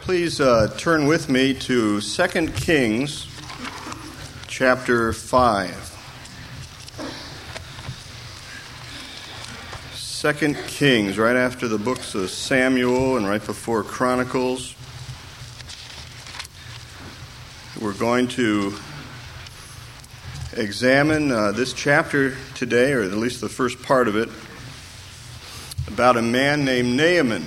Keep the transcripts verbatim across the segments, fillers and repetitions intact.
Please uh, turn with me to Second Kings chapter five. Second Kings, right after the books of Samuel and right before Chronicles. We're going to examine uh, this chapter today, or at least the first part of it, about a man named Naaman.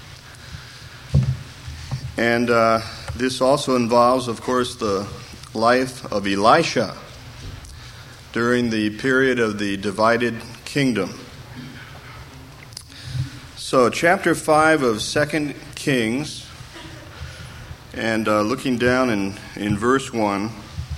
And uh, this also involves, of course, the life of Elisha during the period of the divided kingdom. So, chapter five of Second Kings, and uh, looking down in, in verse one.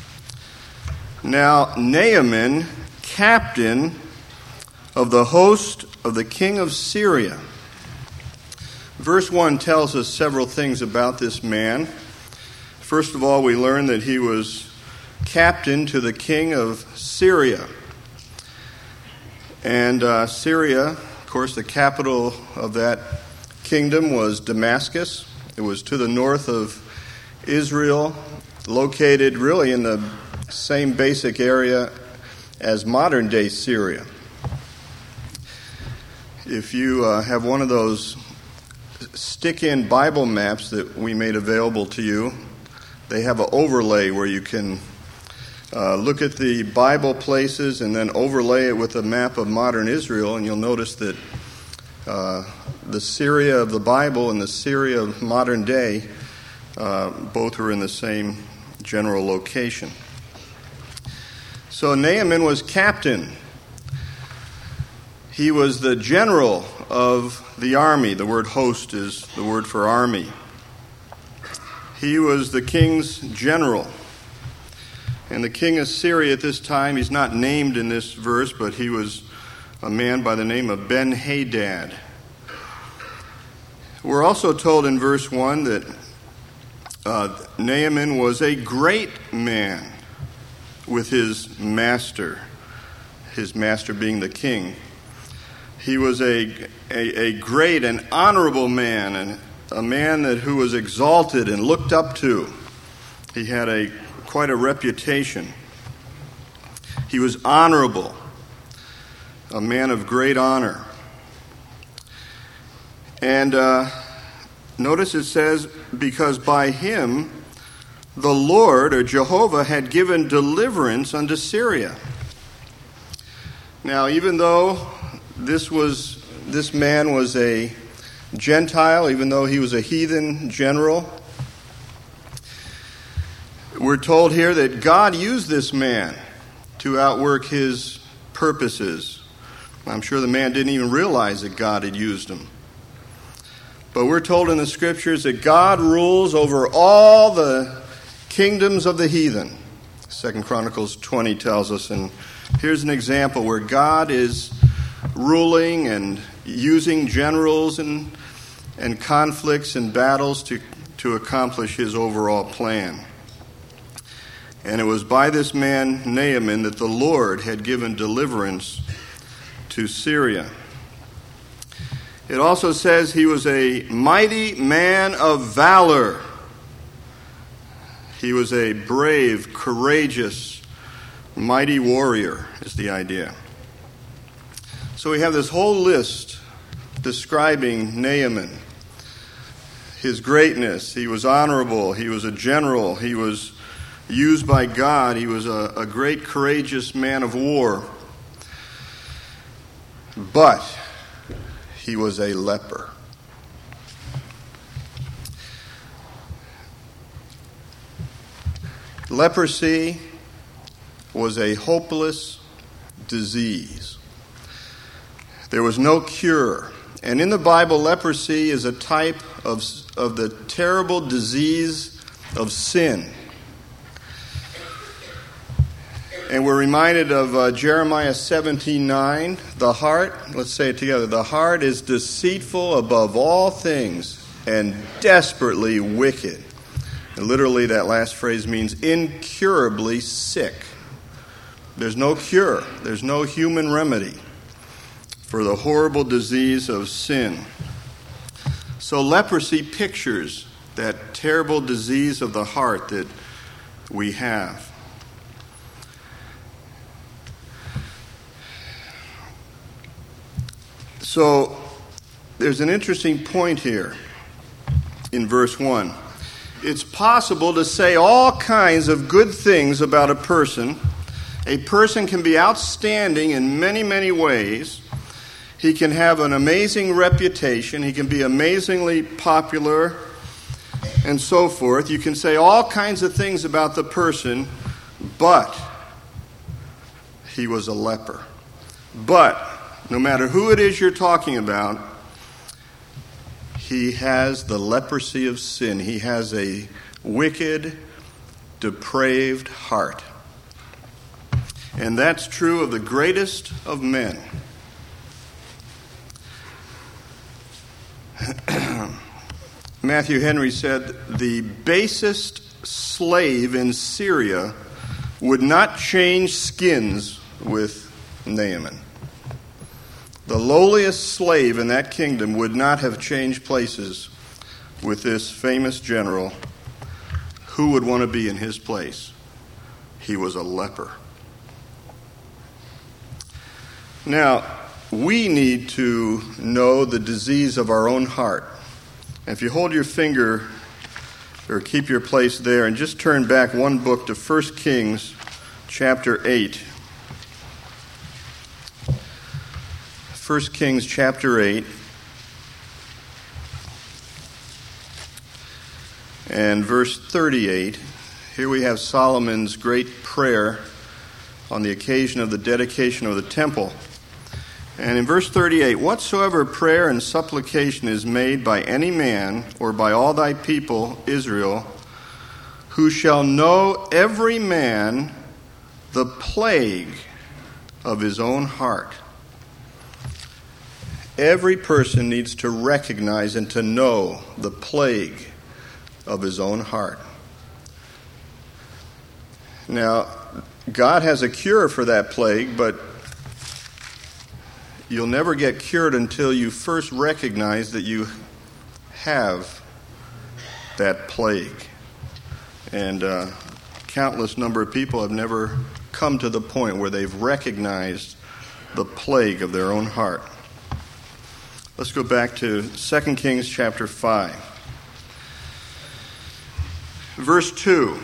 Now, Naaman, captain of the host of the king of Syria. Verse one tells us several things about this man. First of all, we learn that he was captain to the king of Syria. And uh, Syria, of course, the capital of that kingdom was Damascus. It was to the north of Israel, located really in the same basic area as modern-day Syria. If you uh, have one of those stick-in Bible maps that we made available to you, they have an overlay where you can uh, look at the Bible places and then overlay it with a map of modern Israel, and you'll notice that uh, the Syria of the Bible and the Syria of modern day uh, both are in the same general location. So Naaman was captain. He was the general of the army. The word host is the word for army. He was the king's general. And the king of Syria at this time, he's not named in this verse, but he was a man by the name of Ben-Hadad. We're also told in verse one that uh, Naaman was a great man with his master, his master being the king. He was a, a, a great and honorable man, and a man that who was exalted and looked up to. He had a quite a reputation. He was honorable, a man of great honor. And uh, notice it says, because by him the Lord, or Jehovah, had given deliverance unto Syria. Now, even though This was this man was a Gentile, even though he was a heathen general, we're told here that God used this man to outwork his purposes. I'm sure the man didn't even realize that God had used him. But we're told in the scriptures that God rules over all the kingdoms of the heathen. Second Chronicles twenty tells us, and here's an example where God is ruling and using generals and and conflicts and battles to, to accomplish his overall plan. And it was by this man, Naaman, that the Lord had given deliverance to Syria. It also says he was a mighty man of valor. He was a brave, courageous, mighty warrior, is the idea. So we have this whole list describing Naaman, his greatness. He was honorable. He was a general. He was used by God. He was a, a great, courageous man of war. But he was a leper. Leprosy was a hopeless disease. There was no cure. And in the Bible, leprosy is a type of, of the terrible disease of sin. And we're reminded of uh, Jeremiah seventeen nine. The heart, let's say it together, the heart is deceitful above all things and desperately wicked. And literally that last phrase means incurably sick. There's no cure. There's no human remedy for the horrible disease of sin. So leprosy pictures that terrible disease of the heart that we have. So there's an interesting point here in verse one. It's possible to say all kinds of good things about a person. A person can be outstanding in many, many ways. He can have an amazing reputation. He can be amazingly popular and so forth. You can say all kinds of things about the person, but he was a leper. But no matter who it is you're talking about, he has the leprosy of sin. He has a wicked, depraved heart. And that's true of the greatest of men. Matthew Henry said, the basest slave in Syria would not change skins with Naaman. The lowliest slave in that kingdom would not have changed places with this famous general. Who would want to be in his place? He was a leper. Now, we need to know the disease of our own heart. If you hold your finger or keep your place there and just turn back one book to First Kings chapter eight. First Kings chapter eight. And verse thirty-eight. Here we have Solomon's great prayer on the occasion of the dedication of the temple. And in verse thirty-eight, whatsoever prayer and supplication is made by any man or by all thy people, Israel, who shall know every man the plague of his own heart. Every person needs to recognize and to know the plague of his own heart. Now, God has a cure for that plague, but you'll never get cured until you first recognize that you have that plague. And uh, countless number of people have never come to the point where they've recognized the plague of their own heart. Let's go back to Second Kings chapter five. Verse two.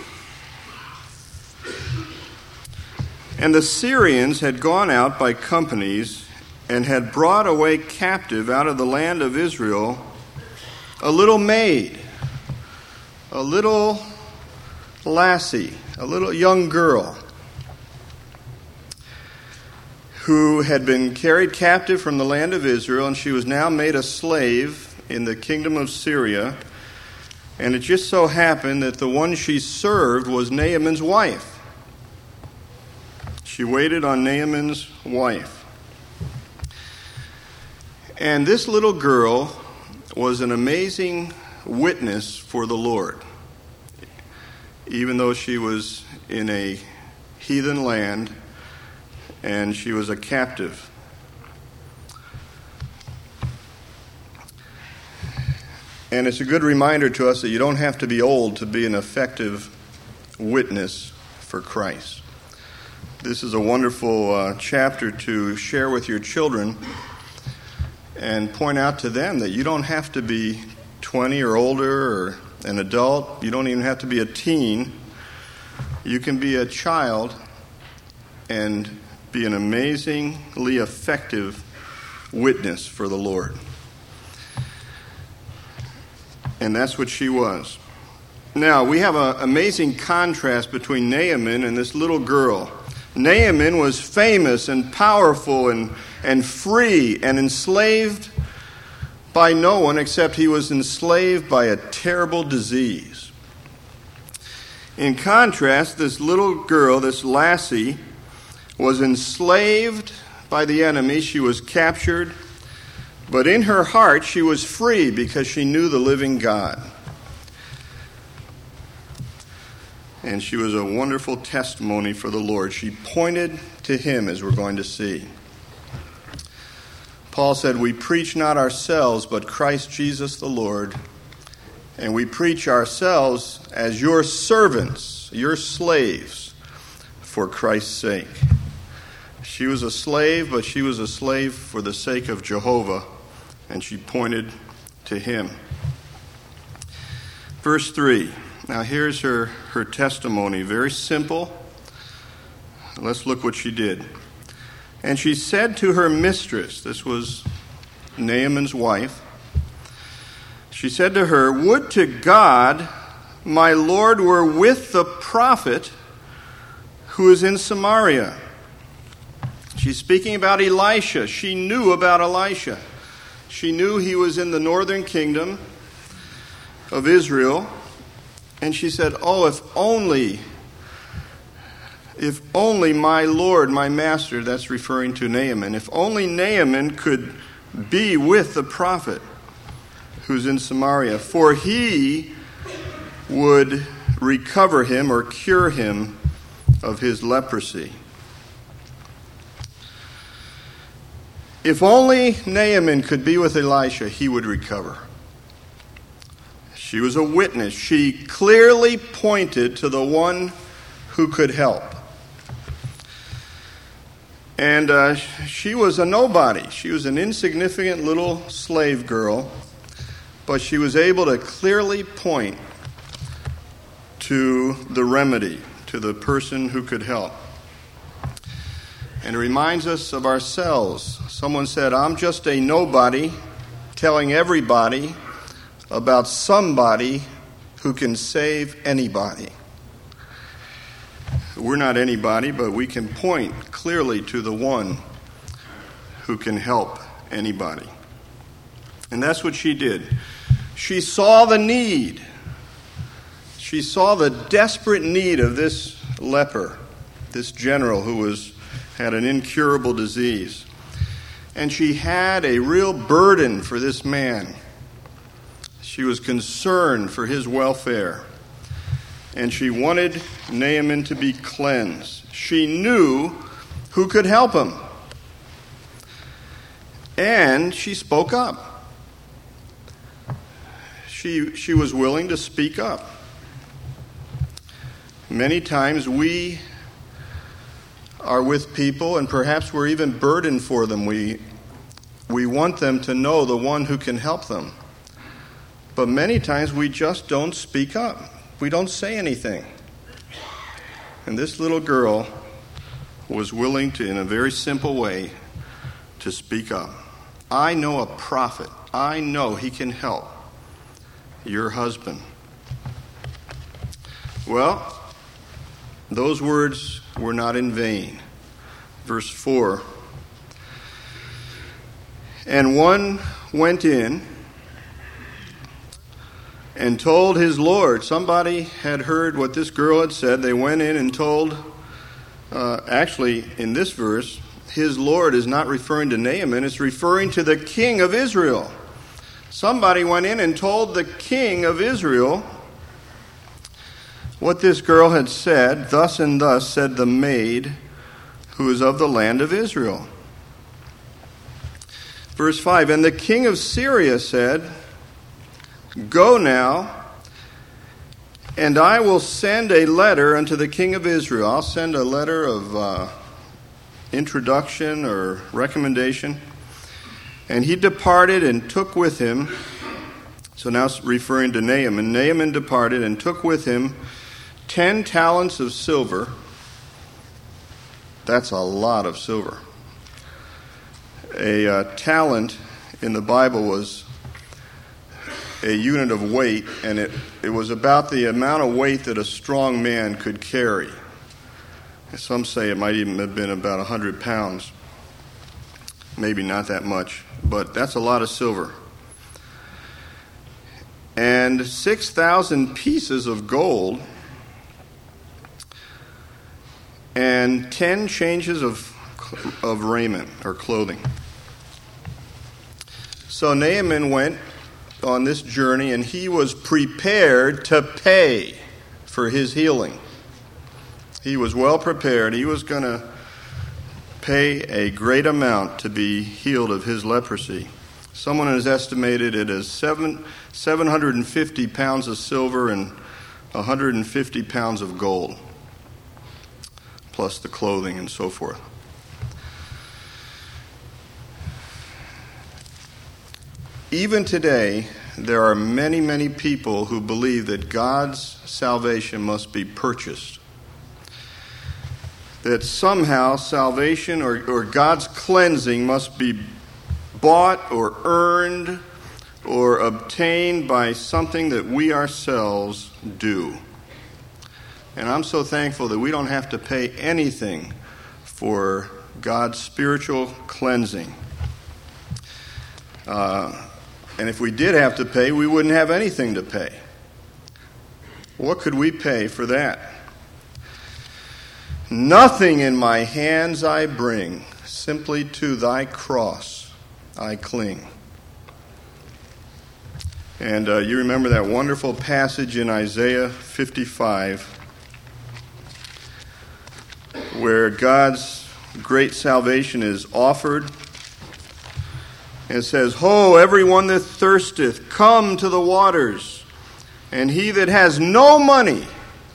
And the Syrians had gone out by companies and had brought away captive out of the land of Israel a little maid, a little lassie, a little young girl, who had been carried captive from the land of Israel, and she was now made a slave in the kingdom of Syria. And it just so happened that the one she served was Naaman's wife. She waited on Naaman's wife. And this little girl was an amazing witness for the Lord. Even though she was in a heathen land and she was a captive. And it's a good reminder to us that you don't have to be old to be an effective witness for Christ. This is a wonderful uh, chapter to share with your children and point out to them that you don't have to be twenty or older or an adult. You don't even have to be a teen. You can be a child and be an amazingly effective witness for the Lord. And that's what she was. Now, we have an amazing contrast between Naaman and this little girl. Naaman was famous and powerful and, and free and enslaved by no one except he was enslaved by a terrible disease. In contrast, this little girl, this lassie, was enslaved by the enemy. She was captured. But in her heart, she was free because she knew the living God. And she was a wonderful testimony for the Lord. She pointed to him, as we're going to see. Paul said, we preach not ourselves, but Christ Jesus the Lord, and we preach ourselves as your servants, your slaves, for Christ's sake. She was a slave, but she was a slave for the sake of Jehovah, and she pointed to him. Verse three. Now here's her, her testimony. Very simple. Let's look what she did. And she said to her mistress, this was Naaman's wife, she said to her, "Would to God my Lord were with the prophet who is in Samaria." She's speaking about Elisha. She knew about Elisha. She knew he was in the northern kingdom of Israel. And she said, "Oh, if only, if only my Lord, my master," that's referring to Naaman, "if only Naaman could be with the prophet who's in Samaria, for he would recover him or cure him of his leprosy." If only Naaman could be with Elisha, he would recover. She was a witness. She clearly pointed to the one who could help. And uh, she was a nobody. She was an insignificant little slave girl, but she was able to clearly point to the remedy, to the person who could help. And it reminds us of ourselves. Someone said, "I'm just a nobody telling everybody about somebody who can save anybody." We're not anybody, but we can point clearly to the one who can help anybody. And that's what she did. She saw the need. She saw the desperate need of this leper, this general who was had an incurable disease. And she had a real burden for this man. She was concerned for his welfare. And she wanted Naaman to be cleansed. She knew who could help him. And she spoke up. She, she was willing to speak up. Many times we are with people, and perhaps we're even burdened for them. We, we want them to know the one who can help them. But many times we just don't speak up. We don't say anything. And this little girl was willing to, in a very simple way, to speak up. "I know a prophet. I know he can help your husband." Well, those words were not in vain. Verse four. "And one went in and told his Lord." Somebody had heard what this girl had said. They went in and told, uh, actually, in this verse, his Lord is not referring to Naaman. It's referring to the king of Israel. Somebody went in and told the king of Israel what this girl had said. "Thus and thus said the maid who is of the land of Israel." Verse five, "And the king of Syria said, Go now, and I will send a letter unto the king of Israel." I'll send a letter of uh, introduction or recommendation. "And he departed and took with him," so now it's referring to Naaman. "Naaman departed and took with him ten talents of silver." That's a lot of silver. A uh, talent in the Bible was a unit of weight, and it, it was about the amount of weight that a strong man could carry. Some say it might even have been about one hundred pounds. Maybe not that much, but that's a lot of silver. "And six thousand pieces of gold, and ten changes of, of raiment or clothing." So Naaman went on this journey, and he was prepared to pay for his healing. He was well prepared. He was going to pay a great amount to be healed of his leprosy. Someone has estimated it as seven, 750 pounds of silver and one hundred fifty pounds of gold, plus the clothing and so forth. Even today, there are many, many people who believe that God's salvation must be purchased. That somehow salvation or, or God's cleansing must be bought or earned or obtained by something that we ourselves do. And I'm so thankful that we don't have to pay anything for God's spiritual cleansing. Uh, and if we did have to pay, we wouldn't have anything to pay. What could we pay for that? Nothing in my hands I bring, simply to thy cross I cling. And uh, you remember that wonderful passage in Isaiah fifty-five where God's great salvation is offered. It says, Ho, everyone that thirsteth, come to the waters. And he that has no money,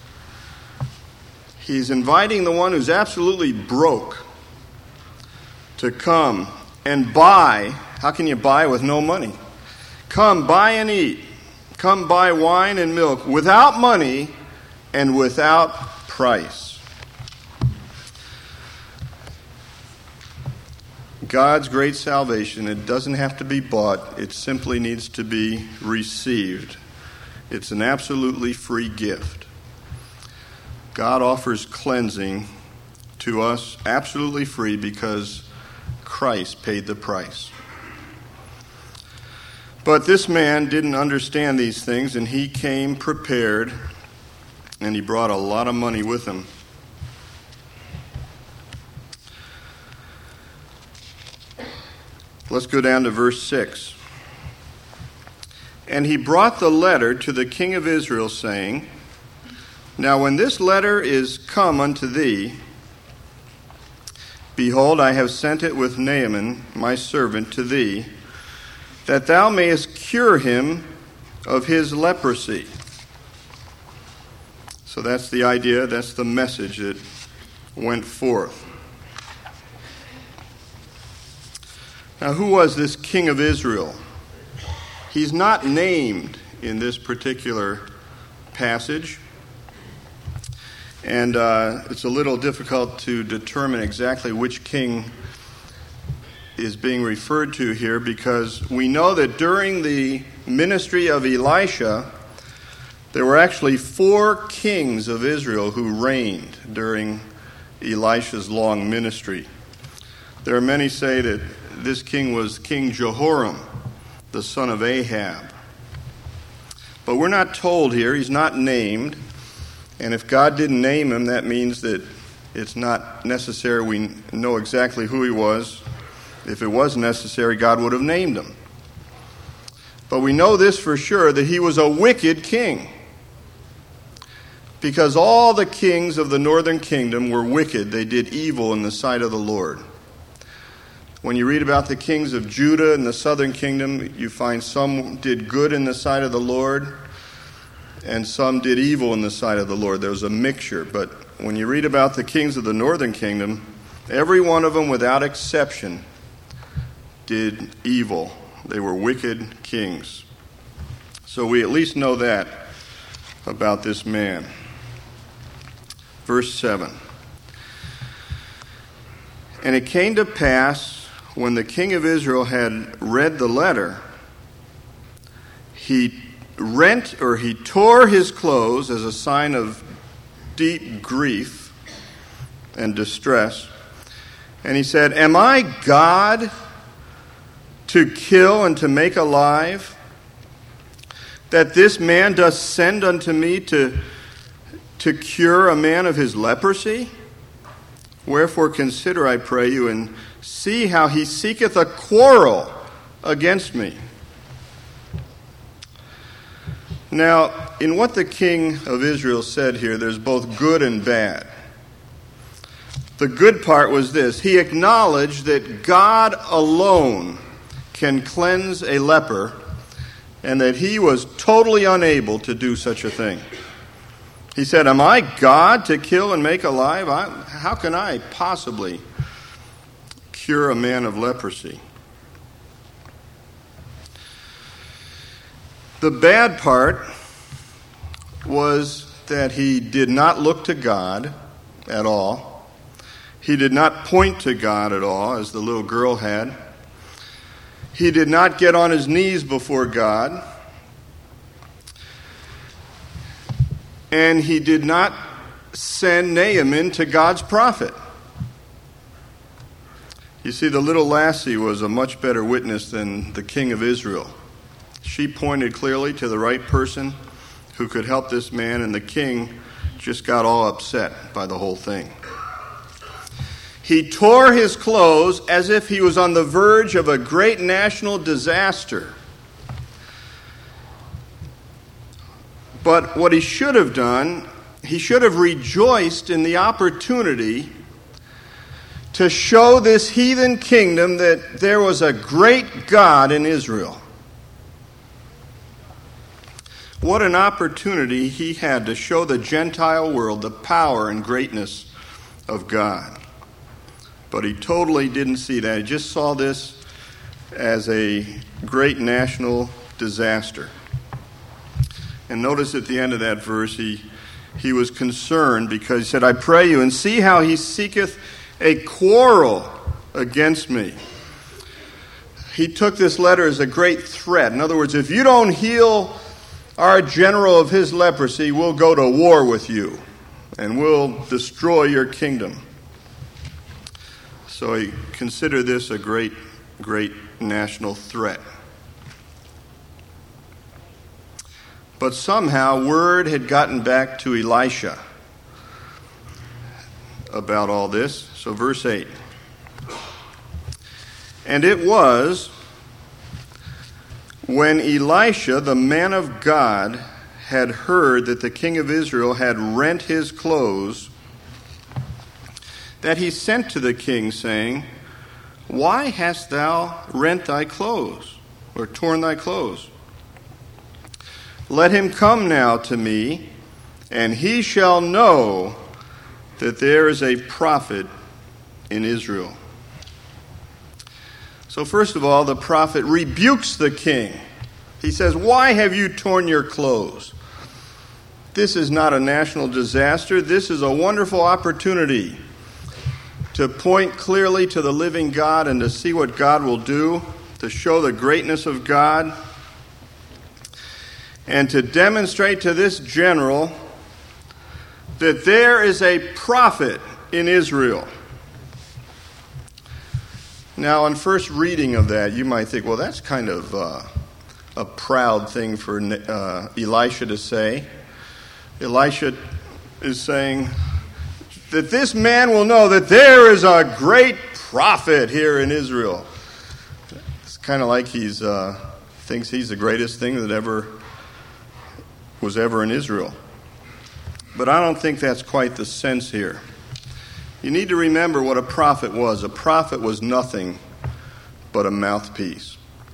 he's inviting the one who's absolutely broke to come and buy. How can you buy with no money? Come, buy and eat. Come buy wine and milk without money and without price. God's great salvation, it doesn't have to be bought. It simply needs to be received. It's an absolutely free gift. God offers cleansing to us absolutely free because Christ paid the price. But this man didn't understand these things, and he came prepared, and he brought a lot of money with him. Let's go down to verse six. And he brought the letter to the king of Israel, saying, Now when this letter is come unto thee, behold, I have sent it with Naaman, my servant, to thee, that thou mayest cure him of his leprosy. So that's the idea, that's the message that went forth. Now, who was this king of Israel? He's not named in this particular passage. And uh, it's a little difficult to determine exactly which king is being referred to here, because we know that during the ministry of Elisha, there were actually four kings of Israel who reigned during Elisha's long ministry. There are many say that this king was King Jehoram, the son of Ahab. But we're not told here, he's not named. And if God didn't name him, that means that it's not necessary we know exactly who he was. If it was necessary, God would have named him. But we know this for sure, that he was a wicked king. Because all the kings of the northern kingdom were wicked. They did evil in the sight of the Lord. When you read about the kings of Judah and the southern kingdom, you find some did good in the sight of the Lord, and some did evil in the sight of the Lord. There was a mixture. But when you read about the kings of the northern kingdom, every one of them, without exception, did evil. They were wicked kings. So we at least know that about this man. Verse seven. And it came to pass, when the king of Israel had read the letter, he rent or he tore his clothes as a sign of deep grief and distress. And he said, Am I God to kill and to make alive, that this man doth send unto me to, to cure a man of his leprosy? Wherefore consider, I pray you, and see how he seeketh a quarrel against me. Now, in what the king of Israel said here, there's both good and bad. The good part was this. He acknowledged that God alone can cleanse a leper, and that he was totally unable to do such a thing. He said, am I God to kill and make alive? I, how can I possibly cure a man of leprosy? The bad part was that he did not look to God at all. He did not point to God at all, as the little girl had. He did not get on his knees before God. And he did not send Naaman to God's prophet. You see, the little lassie was a much better witness than the king of Israel. She pointed clearly to the right person who could help this man, and the king just got all upset by the whole thing. He tore his clothes as if he was on the verge of a great national disaster. But what he should have done, he should have rejoiced in the opportunity to show this heathen kingdom that there was a great God in Israel. What an opportunity he had to show the Gentile world the power and greatness of God. But he totally didn't see that. He just saw this as a great national disaster. And notice at the end of that verse, he, he was concerned because he said, I pray you, and see how he seeketh a quarrel against me. He took this letter as a great threat. In other words, if you don't heal our general of his leprosy, we'll go to war with you, and we'll destroy your kingdom. So he considered this a great, great national threat. But somehow word had gotten back to Elisha about all this. So verse eight. And it was when Elisha, the man of God, had heard that the king of Israel had rent his clothes, that he sent to the king, saying, Why hast thou rent thy clothes, or torn thy clothes? Let him come now to me, and he shall know that there is a prophet in Israel. So first of all, the prophet rebukes the king. He says, Why have you torn your clothes? This is not a national disaster. This is a wonderful opportunity to point clearly to the living God and to see what God will do, to show the greatness of God, and to demonstrate to this general that there is a prophet in Israel. Now, on first reading of that, you might think, well, that's kind of uh, a proud thing for uh, Elisha to say. Elisha is saying that this man will know that there is a great prophet here in Israel. It's kind of like he's uh, thinks he's the greatest thing that ever was ever in Israel. But I don't think that's quite the sense here. You need to remember what a prophet was. A prophet was nothing but a mouthpiece.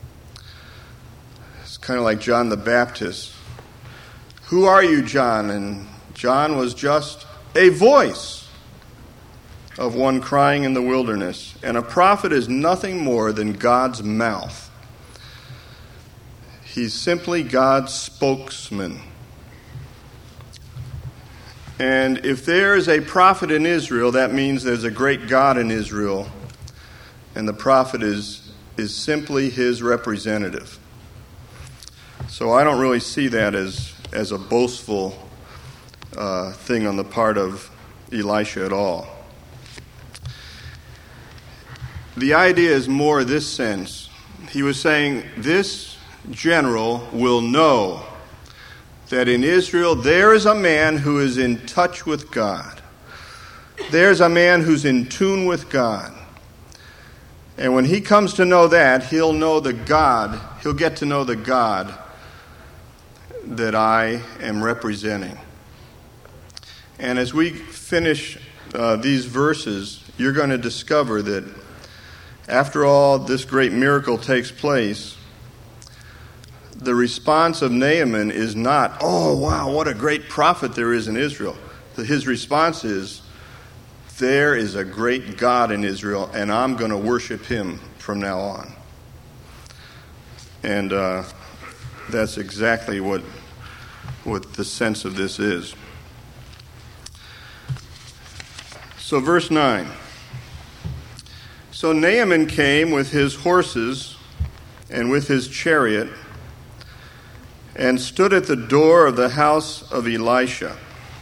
It's kind of like John the Baptist. Who are you, John? And John was just a voice of one crying in the wilderness. And a prophet is nothing more than God's mouth. He's simply God's spokesman. And if there is a prophet in Israel, that means there's a great God in Israel, and the prophet is, is simply his representative. So I don't really see that as, as a boastful uh, thing on the part of Elisha at all. The idea is more this sense. He was saying, this general will know that in Israel there is a man who is in touch with God. There's a man who's in tune with God. And when he comes to know that, he'll know the God, he'll get to know the God that I am representing. And as we finish uh, these verses, you're going to discover that After all this great miracle takes place, the response of Naaman is not, oh, wow, what a great prophet there is in Israel. His response is, there is a great God in Israel, and I'm going to worship him from now on. And uh, that's exactly what, what the sense of this is. So verse nine. So Naaman came with his horses and with his chariot and stood at the door of the house of Elisha.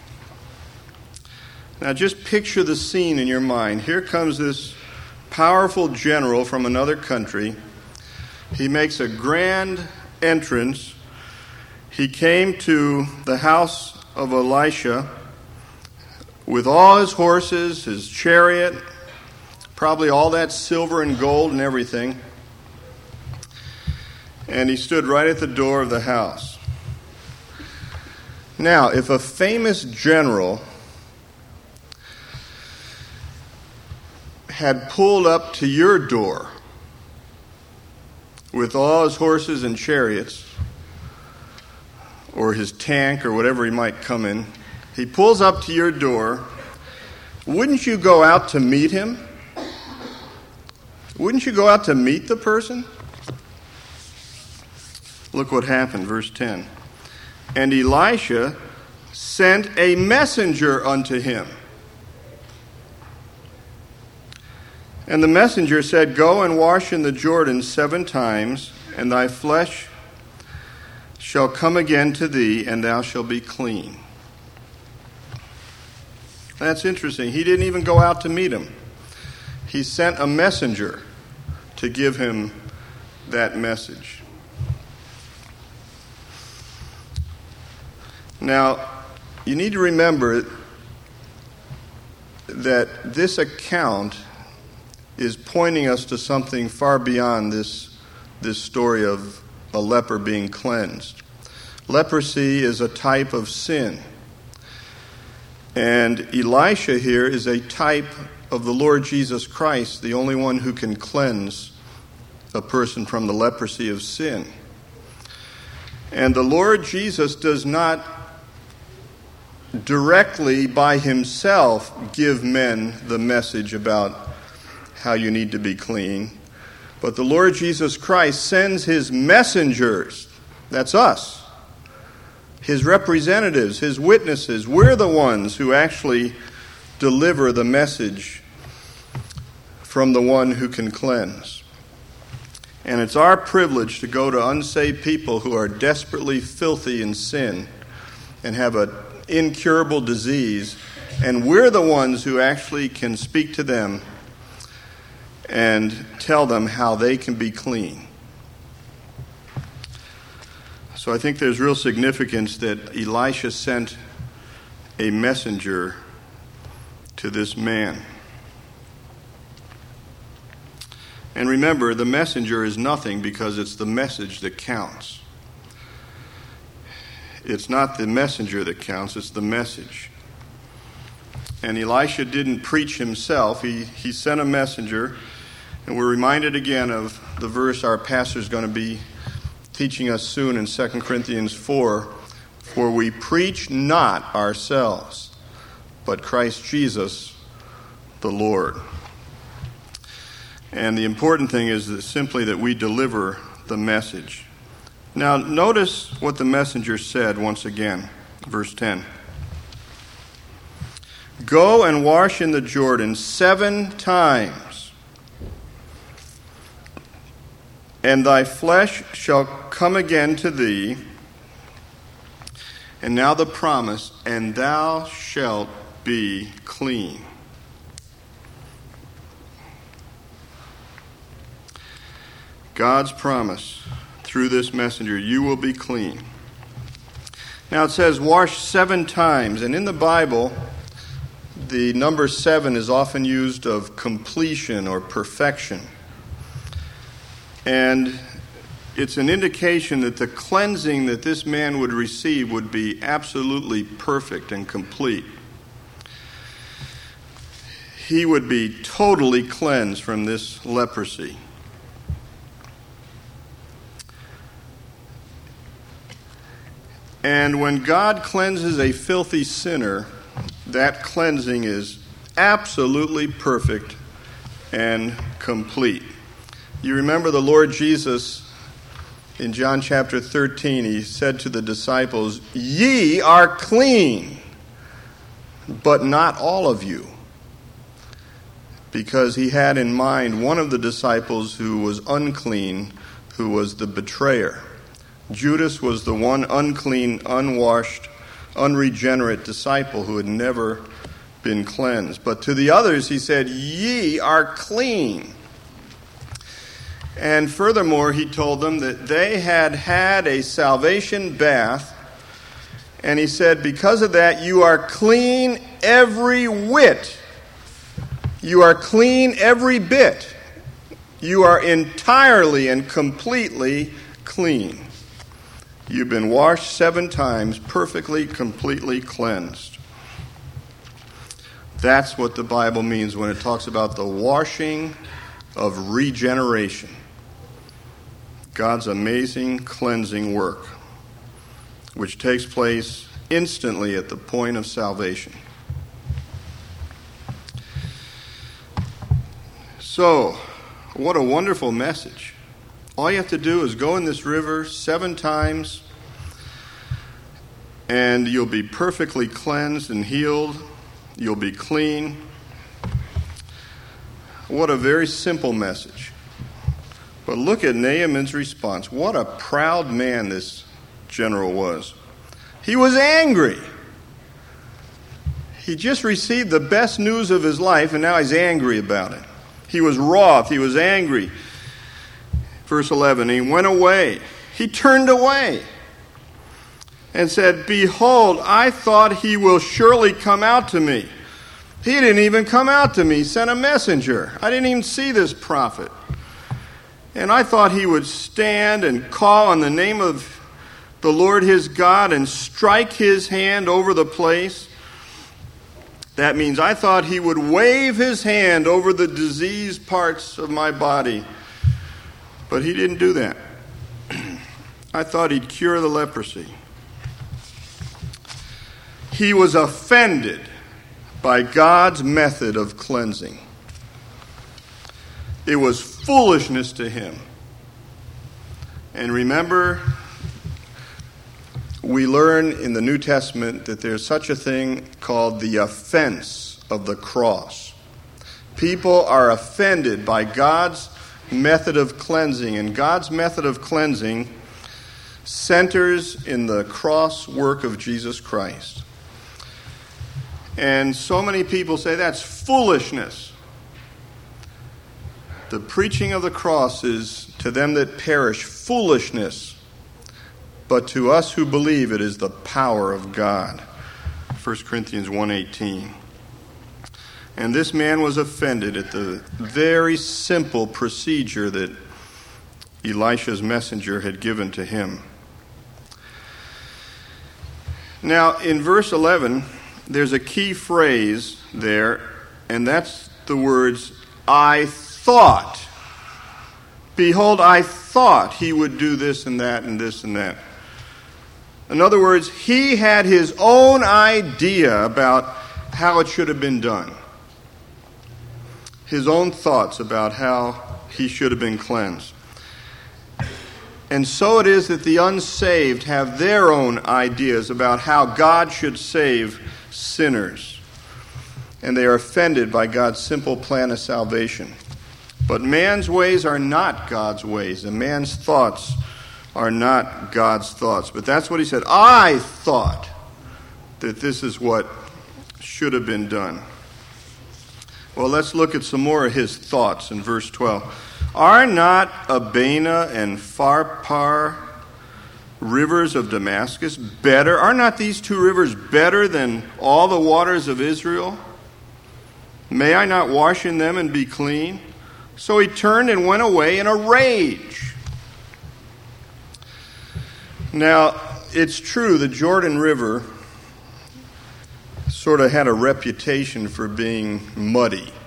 Now just picture the scene in your mind. Here comes this powerful general from another country. He makes a grand entrance. He came to the house of Elisha with all his horses, his chariot, probably all that silver and gold and everything. And he stood right at the door of the house. Now, if a famous general had pulled up to your door with all his horses and chariots, or his tank, or whatever he might come in, he pulls up to your door, wouldn't you go out to meet him? Wouldn't you go out to meet the person? Look what happened, verse ten. And Elisha sent a messenger unto him. And the messenger said, go and wash in the Jordan seven times, and thy flesh shall come again to thee, and thou shalt be clean. That's interesting. He didn't even go out to meet him. He sent a messenger to give him that message. Now, you need to remember that this account is pointing us to something far beyond this, this story of a leper being cleansed. Leprosy is a type of sin. And Elisha here is a type of the Lord Jesus Christ, the only one who can cleanse a person from the leprosy of sin. And the Lord Jesus does not directly by himself give men the message about how you need to be clean, but the Lord Jesus Christ sends his messengers, that's us, his representatives, his witnesses. We're the ones who actually deliver the message from the one who can cleanse. And it's our privilege to go to unsaved people who are desperately filthy in sin and have an incurable disease, and we're the ones who actually can speak to them and tell them how they can be clean. So I think there's real significance that Elisha sent a messenger to this man. And remember, the messenger is nothing because it's the message that counts. It's not the messenger that counts, it's the message. And Elisha didn't preach himself. He, he sent a messenger. And we're reminded again of the verse our pastor is going to be teaching us soon in Second Corinthians four. For we preach not ourselves, but Christ Jesus the Lord. And the important thing is that simply that we deliver the message. Now, notice what the messenger said once again, verse ten. Go and wash in the Jordan seven times, and thy flesh shall come again to thee. And now the promise, and thou shalt be clean. God's promise through this messenger, you will be clean. Now it says wash seven times, and in the Bible, the number seven is often used of completion or perfection. And it's an indication that the cleansing that this man would receive would be absolutely perfect and complete. he would be totally cleansed from this leprosy. And when God cleanses a filthy sinner, that cleansing is absolutely perfect and complete. You remember the Lord Jesus in John chapter thirteen, he said to the disciples, "Ye are clean, but not all of you." Because he had in mind one of the disciples who was unclean, who was the betrayer. Judas was the one unclean, unwashed, unregenerate disciple who had never been cleansed. But to the others he said, "Ye are clean." And furthermore, he told them that they had had a salvation bath. And he said, because of that, you are clean every whit. You are clean every bit. You are entirely and completely clean. You've been washed seven times, perfectly, completely cleansed. That's what the Bible means when it talks about the washing of regeneration. God's amazing cleansing work, which takes place instantly at the point of salvation. So, what a wonderful message. All you have to do is go in this river seven times, and you'll be perfectly cleansed and healed. You'll be clean. What a very simple message. But look at Naaman's response. What a proud man this general was. He was angry. He just received the best news of his life, and now he's angry about it. He was wroth. He was angry. Verse eleven, he went away. He turned away and said, "Behold, I thought he will surely come out to me." He didn't even come out to me. He sent a messenger. I didn't even see this prophet. And I thought he would stand and call on the name of the Lord his God and strike his hand over the place. That means I thought he would wave his hand over the diseased parts of my body. But he didn't do that. I thought he'd cure the leprosy. He was offended by God's method of cleansing. It was foolishness to him. And remember, we learn in the New Testament that there's such a thing called the offense of the cross. People are offended by God's method of cleansing, and God's method of cleansing centers in the cross work of Jesus Christ. And so many people say that's foolishness. The preaching of the cross is, to them that perish, foolishness. But to us who believe, it is the power of God. First Corinthians one eighteen. And this man was offended at the very simple procedure that Elisha's messenger had given to him. Now, in verse eleven, there's a key phrase there, and that's the words, "I thought." Behold, I thought he would do this and that and this and that. In other words, he had his own idea about how it should have been done. His own thoughts about how he should have been cleansed. And so it is that the unsaved have their own ideas about how God should save sinners. And they are offended by God's simple plan of salvation. But man's ways are not God's ways, and man's thoughts are not God's thoughts. But that's what he said. I thought that this is what should have been done. Well, let's look at some more of his thoughts in verse twelve. Are not Abana and Pharpar, rivers of Damascus, better? Are not these two rivers better than all the waters of Israel? May I not wash in them and be clean? So he turned and went away in a rage. Now, it's true the Jordan River sort of had a reputation for being muddy.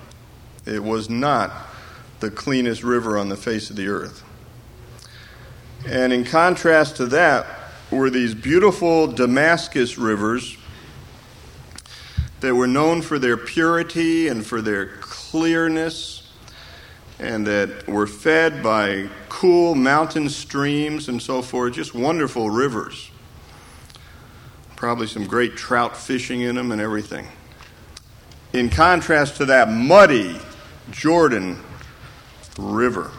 It was not the cleanest river on the face of the earth. And in contrast to that were these beautiful Damascus rivers that were known for their purity and for their clearness, and that were fed by cool mountain streams and so forth, just wonderful rivers. Probably some great trout fishing in them and everything. In contrast to that muddy Jordan River.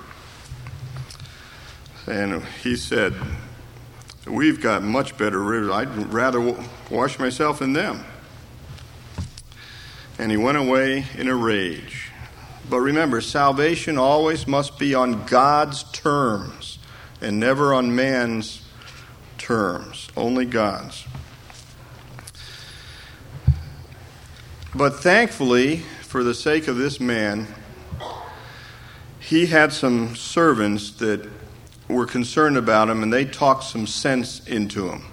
And he said, we've got much better rivers. I'd rather wash myself in them. And he went away in a rage. But remember, salvation always must be on God's terms and never on man's terms, only God's. But thankfully, for the sake of this man, he had some servants that were concerned about him, and they talked some sense into him.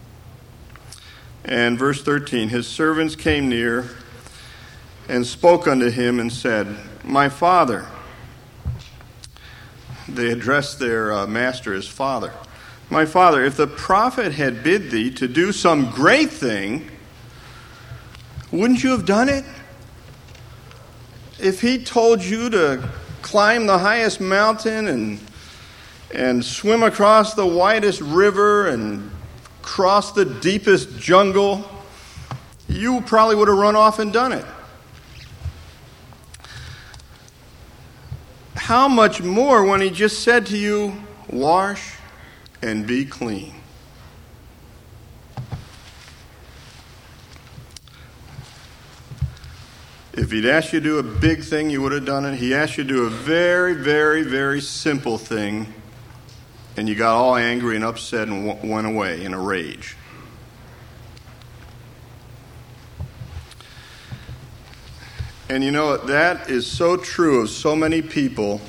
And verse thirteen, his servants came near and spoke unto him and said, my father. They addressed their uh, master as father. My father, if the prophet had bid thee to do some great thing, wouldn't you have done it? If he told you to climb the highest mountain and and swim across the widest river and cross the deepest jungle, you probably would have run off and done it. How much more when he just said to you, wash and be clean? If he'd asked you to do a big thing, you would have done it. He asked you to do a very, very, very simple thing, and you got all angry and upset and w- went away in a rage. And you know, that is so true of so many people.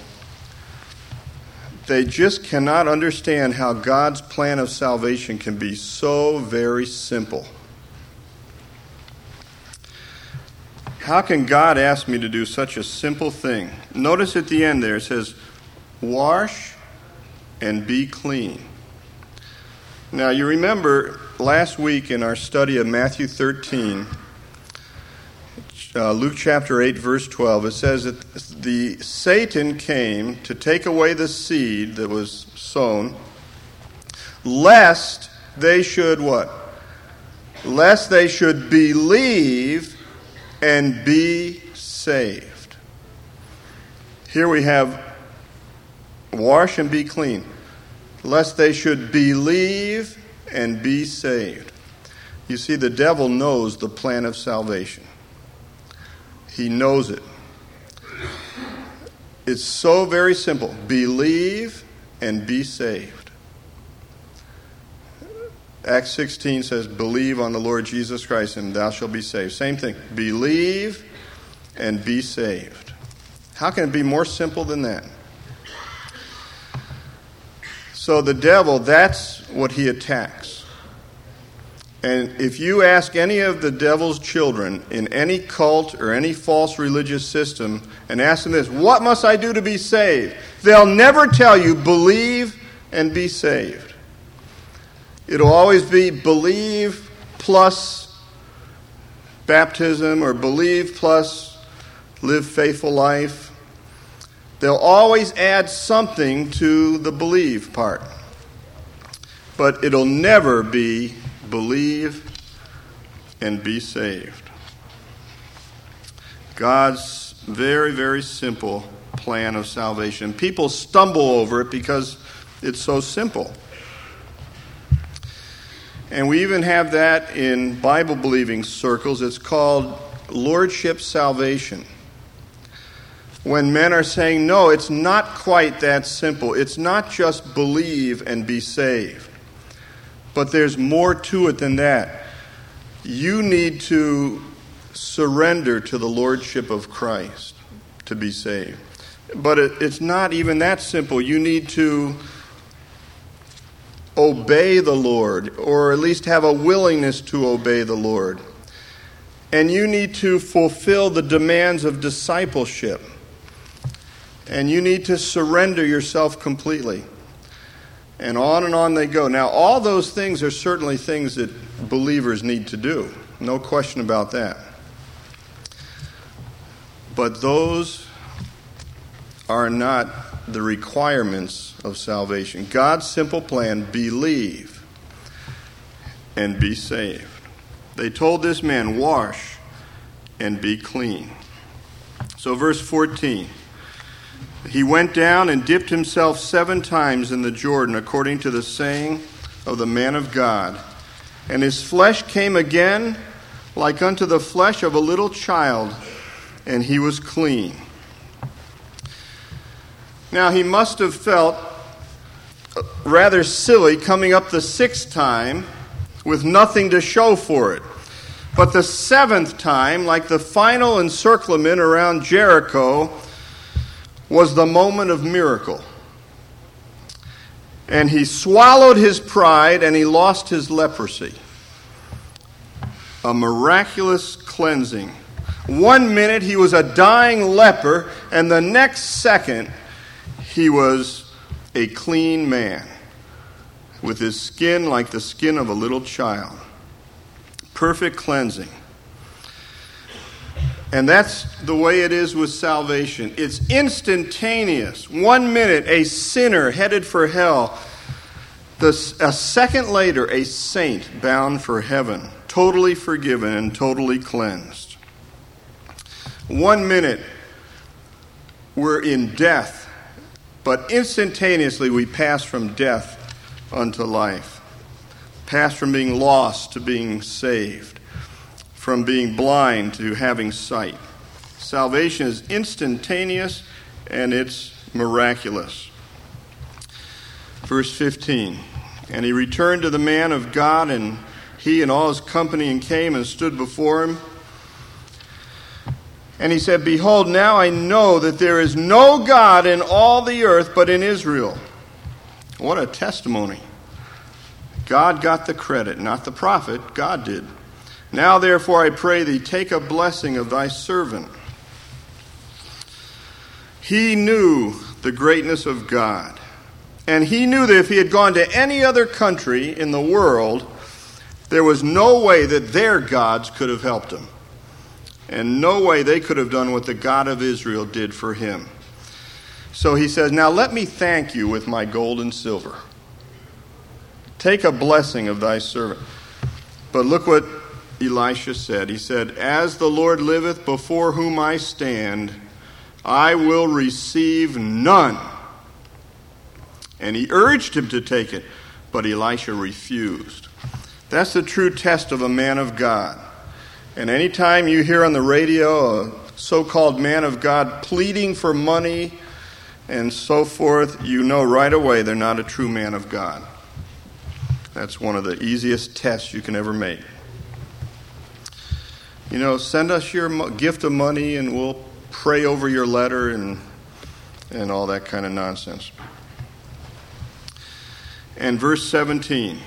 They just cannot understand how God's plan of salvation can be so very simple. How can God ask me to do such a simple thing? Notice at the end there it says, wash and be clean. Now you remember last week in our study of Matthew thirteen, uh, Luke chapter eight verse twelve, it says that the Satan came to take away the seed that was sown, lest they should what? Lest they should believe and be saved. Here we have wash and be clean, lest they should believe and be saved. You see, the devil knows the plan of salvation. He knows it. It's so very simple. Believe and be saved. Acts sixteen says, believe on the Lord Jesus Christ and thou shalt be saved. Same thing. Believe and be saved. How can it be more simple than that? So the devil, that's what he attacks. And if you ask any of the devil's children in any cult or any false religious system and ask them this, what must I do to be saved? They'll never tell you, believe and be saved. It'll always be believe plus baptism or believe plus live faithful life. They'll always add something to the believe part. But it'll never be believe and be saved. God's very, very simple plan of salvation. People stumble over it because it's so simple. And we even have that in Bible-believing circles. It's called lordship salvation. When men are saying, no, it's not quite that simple. It's not just believe and be saved. But there's more to it than that. You need to surrender to the lordship of Christ to be saved. But it, it's not even that simple. You need to obey the Lord, or at least have a willingness to obey the Lord. and you need to fulfill the demands of discipleship. And you need to surrender yourself completely. And on and on they go. Now, all those things are certainly things that believers need to do. No question about that. But those are not the requirements of salvation. God's simple plan: believe and be saved. They told this man, wash and be clean. So verse fourteen. He went down and dipped himself seven times in the Jordan, according to the saying of the man of God. And his flesh came again like unto the flesh of a little child, and he was clean. Now he must have felt rather silly coming up the sixth time with nothing to show for it. But the seventh time, like the final encirclement around Jericho, was the moment of miracle. And he swallowed his pride and he lost his leprosy. A miraculous cleansing. One minute he was a dying leper, and the next second he was a clean man with his skin like the skin of a little child. Perfect cleansing. And that's the way it is with salvation. It's instantaneous. One minute, a sinner headed for hell. The, a second later, a saint bound for heaven, totally forgiven and totally cleansed. One minute, we're in death, but instantaneously we pass from death unto life. Pass from being lost to being saved. From being blind to having sight. Salvation is instantaneous and it's miraculous. Verse fifteen. And he returned to the man of God, and he and all his company and came and stood before him. And he said, Behold, now I know that there is no God in all the earth but in Israel. What a testimony. God got the credit, not the prophet. God did. Now, therefore, I pray thee, take a blessing of thy servant. He knew the greatness of God. And he knew that if he had gone to any other country in the world, there was no way that their gods could have helped him. And no way they could have done what the God of Israel did for him. So he says, now let me thank you with my gold and silver. Take a blessing of thy servant. But look what Elisha said. He said, As the Lord liveth, before whom I stand, I will receive none. And he urged him to take it, but Elisha refused. That's the true test of a man of God. And anytime you hear on the radio a so-called man of God pleading for money and so forth, you know right away they're not a true man of God. That's one of the easiest tests you can ever make. You know, send us your gift of money and we'll pray over your letter and and all that kind of nonsense. And verse seventeen.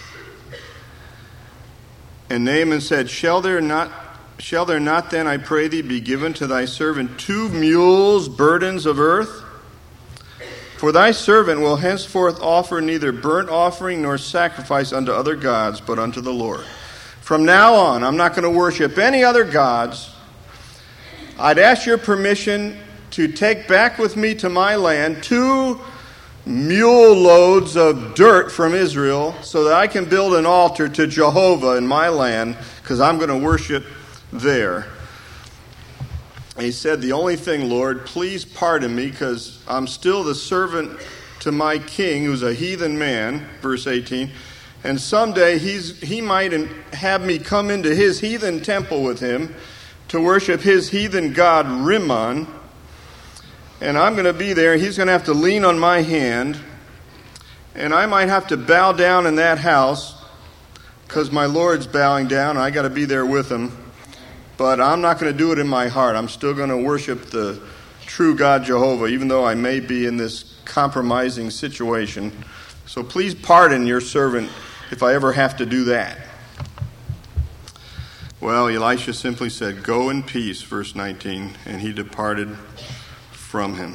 And Naaman said, Shall there not shall there not then, I pray thee, be given to thy servant two mules burdens of earth? For thy servant will henceforth offer neither burnt offering nor sacrifice unto other gods, but unto the Lord. From now on, I'm not going to worship any other gods. I'd ask your permission to take back with me to my land two mule loads of dirt from Israel so that I can build an altar to Jehovah in my land, because I'm going to worship there. And he said, the only thing, Lord, please pardon me, because I'm still the servant to my king, who's a heathen man, verse eighteen. And someday he's, he might have me come into his heathen temple with him to worship his heathen god Rimmon. And I'm going to be there. He's going to have to lean on my hand. And I might have to bow down in that house because my Lord's bowing down. And I got to be there with him. But I'm not going to do it in my heart. I'm still going to worship the true God Jehovah, even though I may be in this compromising situation. So please pardon your servant if I ever have to do that. Well, Elisha simply said, "Go in peace," verse nineteen, and he departed from him.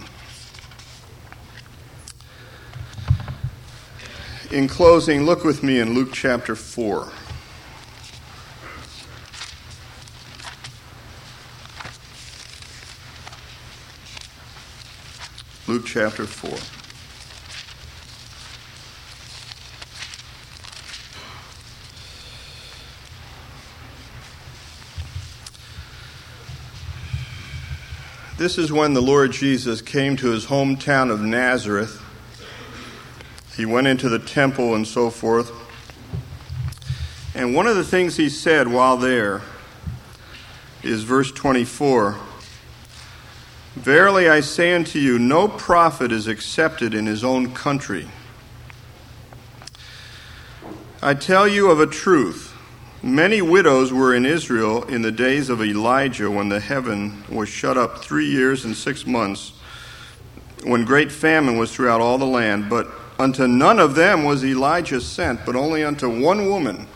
In closing, look with me in Luke chapter four. Luke chapter four. This is when the Lord Jesus came to his hometown of Nazareth. He went into the temple and so forth. And one of the things he said while there is verse twenty-four. "Verily I say unto you, no prophet is accepted in his own country. I tell you of a truth, many widows were in Israel in the days of Elijah when the heaven was shut up three years and six months, when great famine was throughout all the land. But unto none of them was Elijah sent, but only unto one woman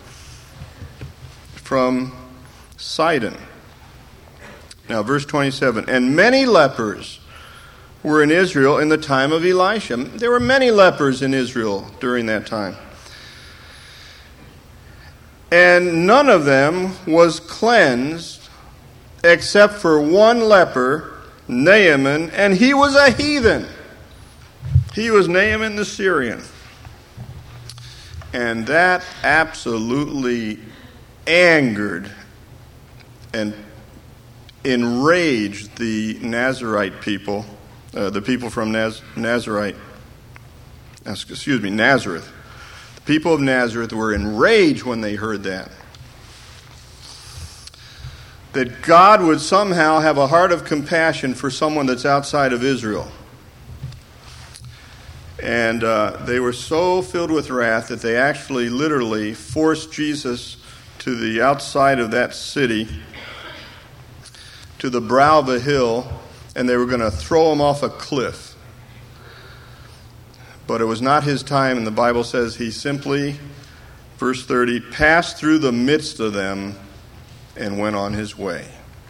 from Sidon." Now, verse twenty-seven, "And many lepers were in Israel in the time of Elisha." There were many lepers in Israel during that time. "And none of them was cleansed except for one leper, Naaman, and he was a heathen." He was Naaman the Syrian. And that absolutely angered and enraged the Nazarite people, uh, the people from Naz- Nazarite, excuse me, Nazareth. The people of Nazareth were enraged when they heard that. That God would somehow have a heart of compassion for someone that's outside of Israel. And uh, they were so filled with wrath that they actually literally forced Jesus to the outside of that city, to the brow of a hill, and they were going to throw him off a cliff. But it was not his time, and the Bible says he simply, verse thirty, passed through the midst of them and went on his way.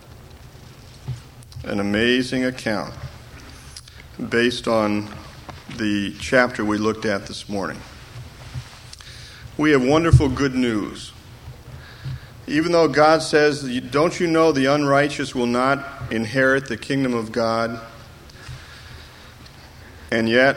An amazing account based on the chapter we looked at this morning. We have wonderful good news. Even though God says, "Don't you know the unrighteous will not inherit the kingdom of God?" And yet,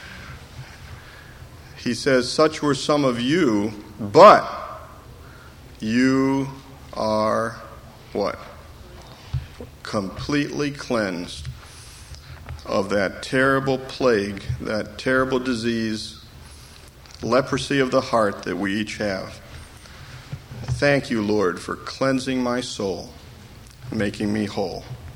he says, "Such were some of you, but you are" what? "Completely cleansed of that terrible plague, that terrible disease, leprosy of the heart that we each have. Thank you, Lord, for cleansing my soul, making me whole."